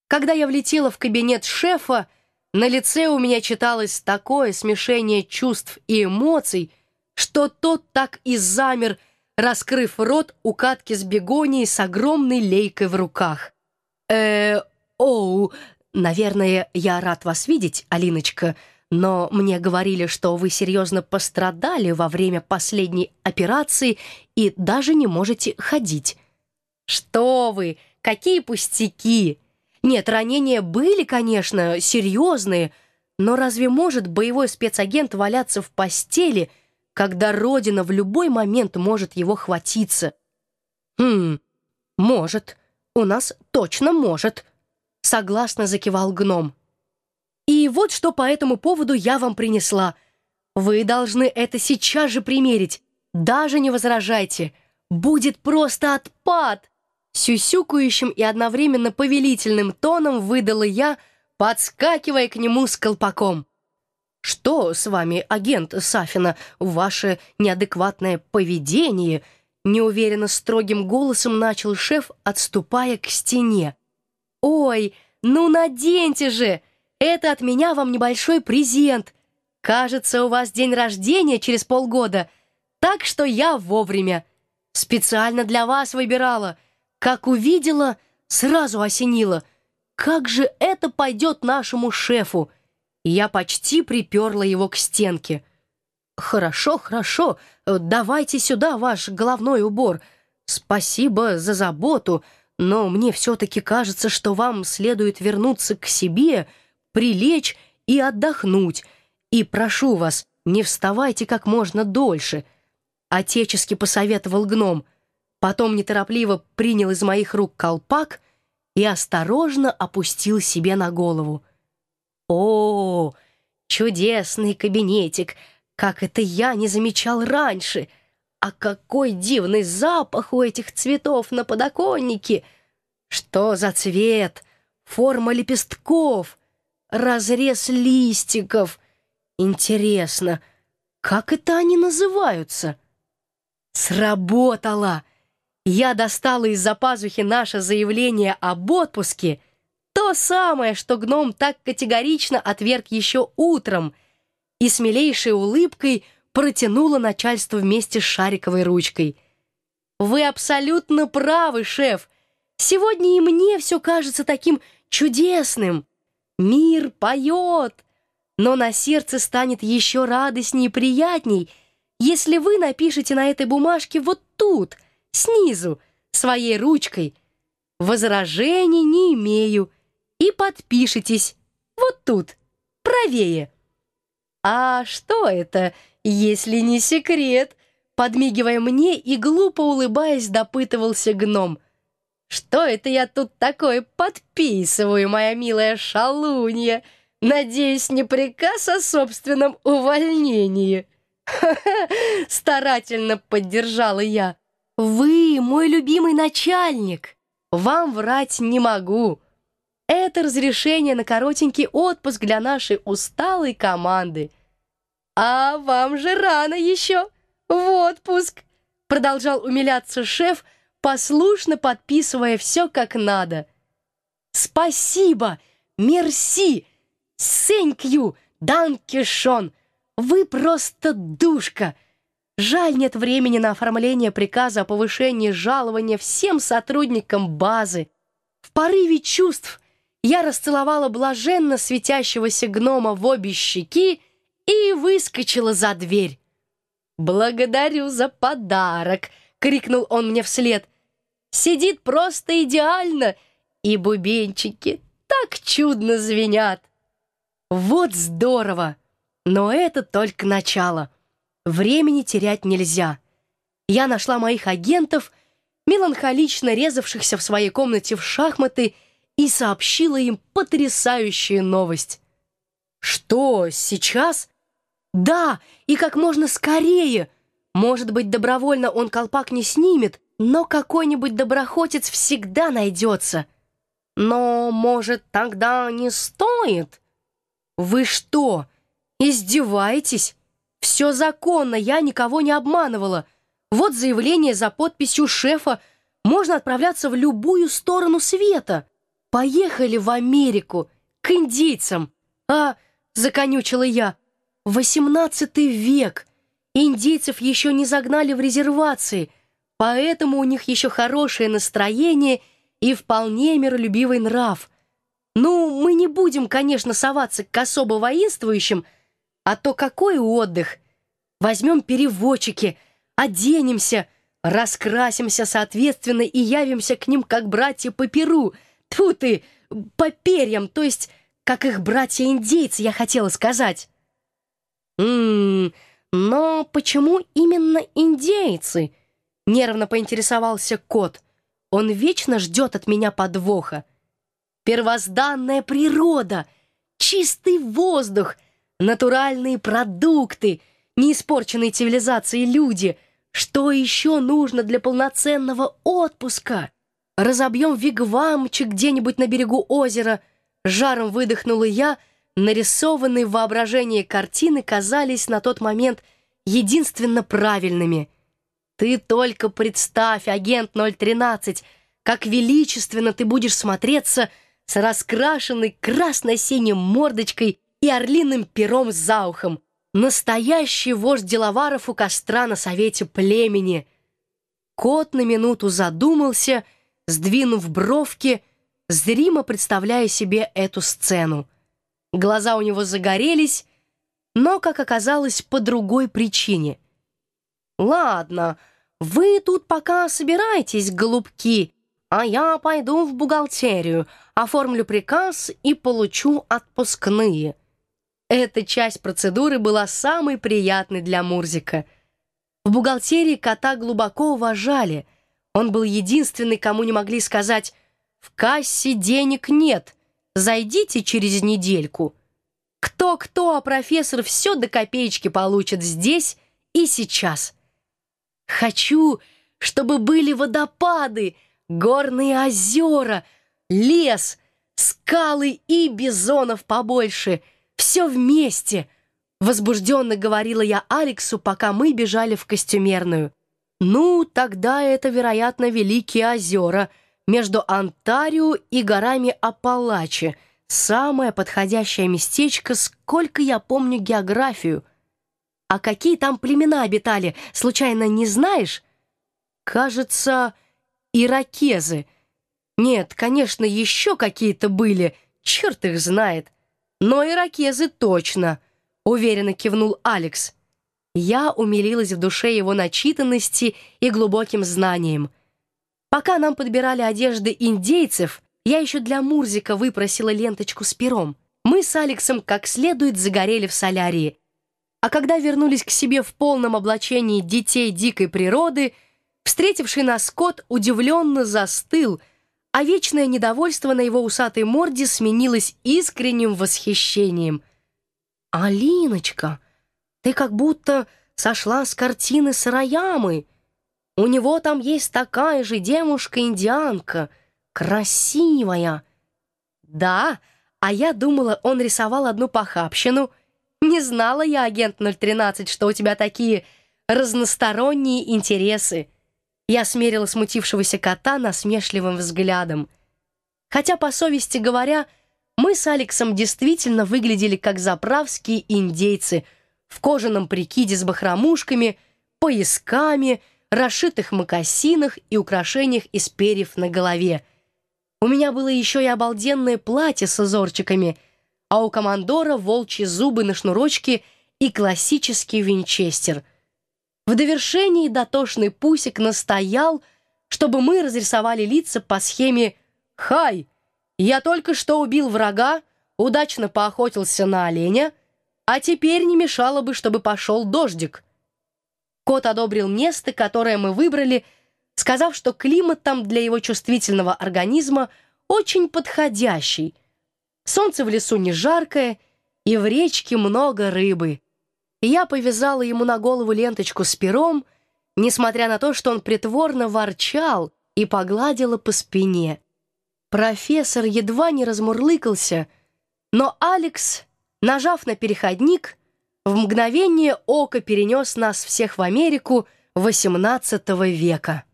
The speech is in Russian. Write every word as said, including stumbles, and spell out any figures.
Когда я влетела в кабинет шефа, на лице у меня читалось такое смешение чувств и эмоций, что тот так и замер, раскрыв рот у катки с бегонией с огромной лейкой в руках. э оу, наверное, я рад вас видеть, Алиночка, но мне говорили, что вы серьезно пострадали во время последней операции и даже не можете ходить». «Что вы, какие пустяки! Нет, ранения были, конечно, серьезные, но разве может боевой спецагент валяться в постели, когда Родина в любой момент может его хватиться?» «Хм, может, у нас точно может», — согласно закивал гном. «И вот что по этому поводу я вам принесла. Вы должны это сейчас же примерить. Даже не возражайте. Будет просто отпад!» Сюсюкающим и одновременно повелительным тоном выдала я, подскакивая к нему с колпаком. «Что с вами, агент Сафина, ваше неадекватное поведение?» Неуверенно строгим голосом начал шеф, отступая к стене. «Ой, ну наденьте же! Это от меня вам небольшой презент. Кажется, у вас день рождения через полгода, так что я вовремя. Специально для вас выбирала. Как увидела, сразу осенило. Как же это пойдет нашему шефу?» Я почти приперла его к стенке. «Хорошо, хорошо, давайте сюда ваш головной убор. Спасибо за заботу, но мне все-таки кажется, что вам следует вернуться к себе, прилечь и отдохнуть. И прошу вас, не вставайте как можно дольше», — отечески посоветовал гном. Потом неторопливо принял из моих рук колпак и осторожно опустил себе на голову. «О, чудесный кабинетик! Как это я не замечал раньше! А какой дивный запах у этих цветов на подоконнике! Что за цвет? Форма лепестков, разрез листиков! Интересно, как это они называются?» Сработало! Я достала из-за пазухи наше заявление об отпуске, то самое, что гном так категорично отверг еще утром, и с милейшей улыбкой протянула начальству вместе с шариковой ручкой. «Вы абсолютно правы, шеф. Сегодня и мне все кажется таким чудесным. Мир поет, но на сердце станет еще радостней и приятней, если вы напишете на этой бумажке вот тут, снизу, своей ручкой: «Возражений не имею», и подпишитесь вот тут, правее. «А что это, если не секрет?» Подмигивая мне и глупо улыбаясь, допытывался гном. «Что это я тут такое подписываю, моя милая шалунья? Надеюсь, не приказ о собственном увольнении?» «Ха-ха!» — старательно поддержала я. «Вы мой любимый начальник. Вам врать не могу. Это разрешение на коротенький отпуск для нашей усталой команды». «А вам же рано еще в отпуск», — продолжал умиляться шеф, послушно подписывая все как надо. «Спасибо, мерси, сенькью, данкишон. Вы просто душка. Жаль, нет времени на оформление приказа о повышении жалования всем сотрудникам базы». В порыве чувств я расцеловала блаженно светящегося гнома в обе щеки и выскочила за дверь. «Благодарю за подарок!» — крикнул он мне вслед. «Сидит просто идеально, и бубенчики так чудно звенят!» Вот здорово! Но это только начало. Времени терять нельзя. Я нашла моих агентов, меланхолично резавшихся в своей комнате в шахматы, и сообщила им потрясающую новость. «Что, сейчас?» «Да, и как можно скорее. Может быть, добровольно он колпак не снимет, но какой-нибудь доброхотец всегда найдется. Но, может, тогда не стоит?» «Вы что, издеваетесь? Все законно, я никого не обманывала. Вот заявление за подписью шефа, можно отправляться в любую сторону света». Поехали в Америку, к индейцам. А, законючила я, восемнадцатый век. Индейцев еще не загнали в резервации, поэтому у них еще хорошее настроение и вполне миролюбивый нрав. Ну, мы не будем, конечно, соваться к особо воинствующим, а то какой отдых? Возьмем переводчики, оденемся, раскрасимся соответственно и явимся к ним как братья по перу. Тьфу ты, по перьям, то есть как их братья-индейцы, я хотела сказать. Ммм, но почему именно индейцы? Нервно поинтересовался кот. Он вечно ждет от меня подвоха. Первозданная природа, чистый воздух, натуральные продукты, неиспорченные цивилизацией люди. Что еще нужно для полноценного отпуска? Разобьем вигвамчик где-нибудь на берегу озера. Жаром выдохнула я. Нарисованные в воображении картины казались на тот момент единственно правильными. Ты только представь, агент ноль тринадцать, как величественно ты будешь смотреться с раскрашенной красно-синей мордочкой и орлиным пером за ухом. Настоящий вождь деловаров у костра на совете племени. Кот на минуту задумался, сдвинув бровки, зримо представляя себе эту сцену. Глаза у него загорелись, но, как оказалось, по другой причине. «Ладно, вы тут пока собирайтесь, голубки, а я пойду в бухгалтерию, оформлю приказ и получу отпускные». Эта часть процедуры была самой приятной для Мурзика. В бухгалтерии кота глубоко уважали. Он был единственный, кому не могли сказать: «В кассе денег нет, зайдите через недельку». Кто-кто, а профессор все до копеечки получит здесь и сейчас. Хочу, чтобы были водопады, горные озера, лес, скалы и бизонов побольше. Все вместе. Возбужденно говорила я Алексу, пока мы бежали в костюмерную. Ну, тогда это, вероятно, Великие озера между Онтарио и горами Апалачи. Самое подходящее местечко, сколько я помню географию. А какие там племена обитали, случайно не знаешь? Кажется, иракезы. Нет, конечно, еще какие-то были, черт их знает. Но иракезы точно, уверенно кивнул Алекс. Я умилилась в душе его начитанности и глубоким знанием. Пока нам подбирали одежды индейцев, я еще для Мурзика выпросила ленточку с пером. Мы с Алексом как следует загорели в солярии. А когда вернулись к себе в полном облачении детей дикой природы, встретивший нас кот удивленно застыл, а вечное недовольство на его усатой морде сменилось искренним восхищением. «Алиночка, ты как будто сошла с картины Сараямы. У него там есть такая же девушка-индианка, красивая». «Да, а я думала, он рисовал одну похабщину. Не знала я, агент ноль тринадцать, что у тебя такие разносторонние интересы». Я смерила смутившегося кота насмешливым взглядом. Хотя, по совести говоря, мы с Алексом действительно выглядели как заправские индейцы в кожаном прикиде с бахромушками, поясками, расшитых мокасинах и украшениях из перьев на голове. У меня было еще и обалденное платье с узорчиками, а у командора волчьи зубы на шнурочке и классический винчестер. В довершении дотошный Пусик настоял, чтобы мы разрисовали лица по схеме «Хай! Я только что убил врага, удачно поохотился на оленя, а теперь не мешало бы, чтобы пошел дождик». Кот одобрил место, которое мы выбрали, сказав, что климат там для его чувствительного организма очень подходящий. Солнце в лесу не жаркое, и в речке много рыбы. И я повязала ему на голову ленточку с пером, несмотря на то, что он притворно ворчал, и погладила по спине. Профессор едва не размурлыкался, но Алекс, нажав на переходник, в мгновение ока перенес нас всех в Америку восемнадцатого века.